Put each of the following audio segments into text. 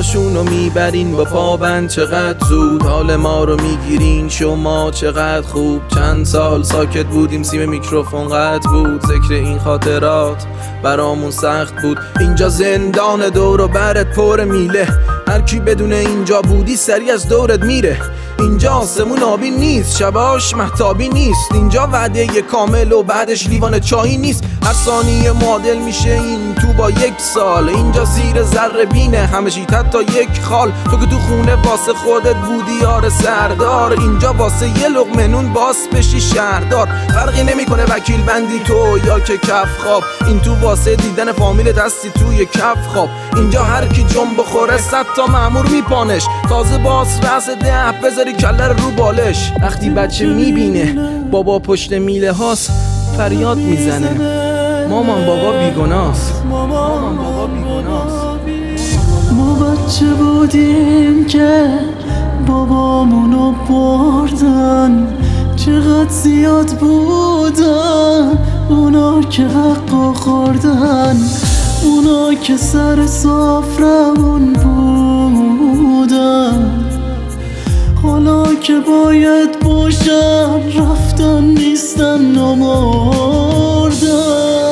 پاشونو میبرین با پابند چقدر زود، حال ما رو میگیرین شما چقدر خوب. چند سال ساکت بودیم سیم میکروفون قطع بود، ذکر این خاطرات برامون سخت بود. اینجا زندان دور و برت پر میله، هر کی بدون اینجا بودی سری از دورت میره. اینجا آسمون آبی نیست، شباش مهتابی نیست، اینجا وعده یه کامل و بعدش لیوان چایی نیست. هر ثانیه معادل میشه این تو با 1 سال. اینجا زیر ذره بینه همه چی حتی یک خال. تو که تو خونه واسه خودت بودی یار سردار، اینجا واسه یه لقمه نون باس بشی شهردار. فرقی نمیکنه وکیل بندی تو یا که کف خواب، این تو واسه دیدن فامیل دستی توی کف خواب. اینجا هر کی جنب بخوره 100 تا مأمور میپانش، تازه باس رأس 10 بذاری کله رو بالش. وقتی بچه میبینه بابا پشت میله هاست فریاد میزنه مامان بابا بیگناست، مامان بابا بیگناست. ما بچه بودیم که بابامونو بردن، چقدر زیاد بودن اونا که حقا خوردن، اونا که سر سفرمون بودن. حالا که باید باشن رفتن نیستن و مردن.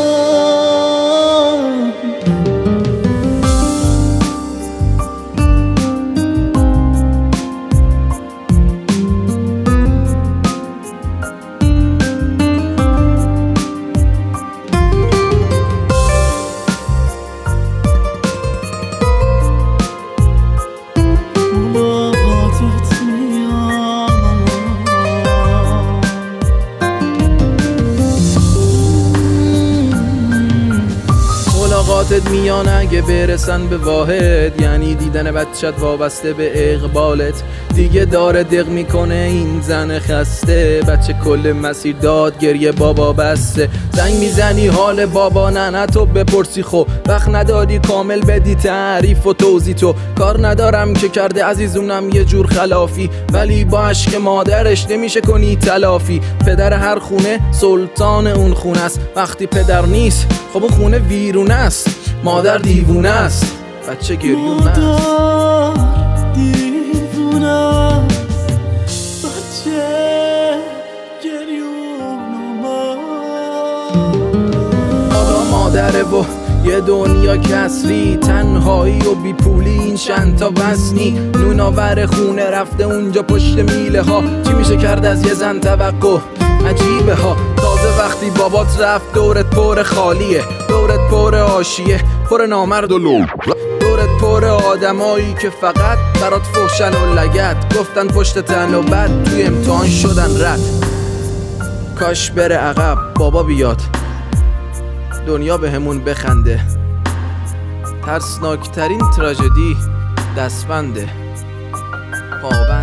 ملاقاتت میان اگه برسن به واحد، یعنی دیدن بچت وابسته به اقبالت. دیگه داره دق میکنه این زن خسته، بچه کل مسیر داد گریه بابا بسته. زنگ میزنی حال بابا نه تو بپرسی، خب وقت نداری کامل بدی تعریف و توضیح. تو کار ندارم که کرده عزیزونم یه جور خلافی، ولی با عشق مادرش نمیشه کنی تلافی. پدر هر خونه سلطان اون خونه است، وقتی پدر نیست خب اون خونه ویرونه است. مادر دیوونه است بچه گریونه است، دیوونه است بچه گریونه است. حالا مادره و یه دنیا کسری، تنهایی و بیپولی این چند تا وزنی. نوناور خونه رفته اونجا پشت میله ها، چی میشه کرد از یه زن توقع عجیبه ها. تازه وقتی بابات رفت دورت پر خالیه، دورت پر آشیه، پر نامرد و لو، دورت پر آدمایی که فقط برات فحشن و لگد گفتن پشت تن و بعد توی امتحان شدن رد. کاش بره عقب بابا بیاد دنیا به همون بخنده. ترسناکترین تراژدی دستبنده پابند.